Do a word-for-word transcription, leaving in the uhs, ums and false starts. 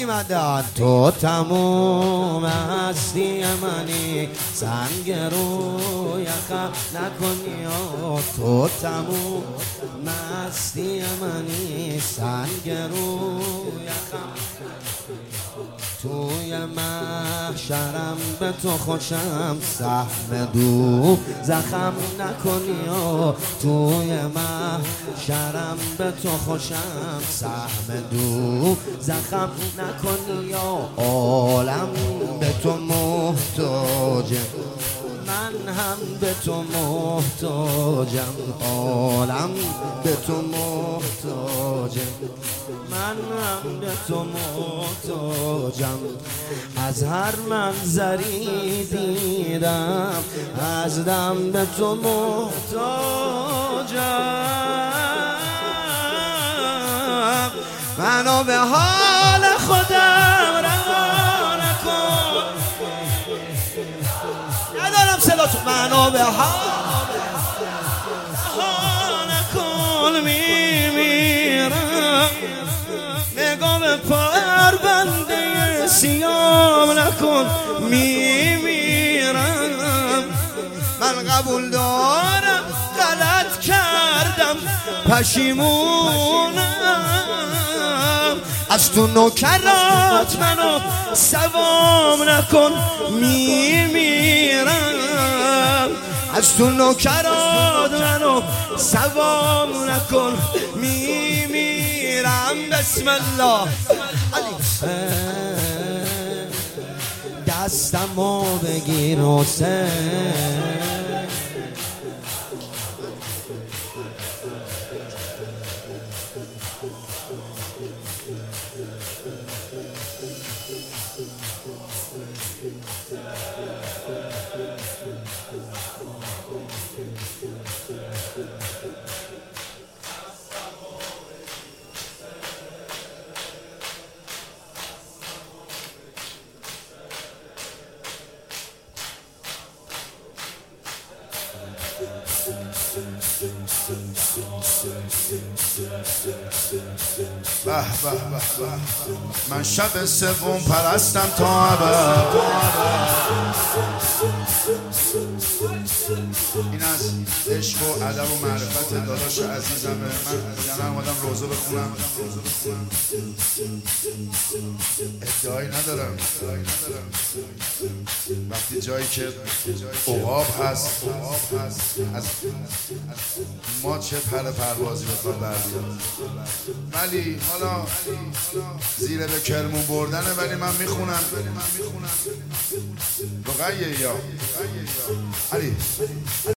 مدد تو تموم هستی منی، سنگ روی خم نکنی. تو تموم هستی منی، سنگ روی خم. توی محشرم به تو خوشم، سهم دو زخم نکنی. توی محشرم به تو خوشم، سهم دو زخم نکنی. عالم به تو محتاجه، من هم به تو محتاجم. عالم به تو محتاجه، من هم به تو محتاجم. از هر منظری دیدم، از دم به تو محتاجم. منو به حال خودم رها نکن، ندارم صداتو. منو به حال رها نکن، میمیرم. نگاه به پرونده سیام نکن، میمیرم. من قبول دارم غلط کردم، پشیمونم. از تو نوکرات منو سوام نکن، میمیرم. از تو نوکرات منو سوام نکن، میمیرم. بسم الله. دستمو بگیر حسین، به به به به. من شب سوم پرستم تا ابد. این از عشق و ادب و معرفت داداش عزیزمه. من یعنی اومدم روزه بخونم، ادعایی ندارم. وقتی جایی که عقاب هست، از ما چه پر پروازی بخواد بردیم. ولی حالا زیر به کرمون بردنه، ولی من میخونم رقیه یا علی.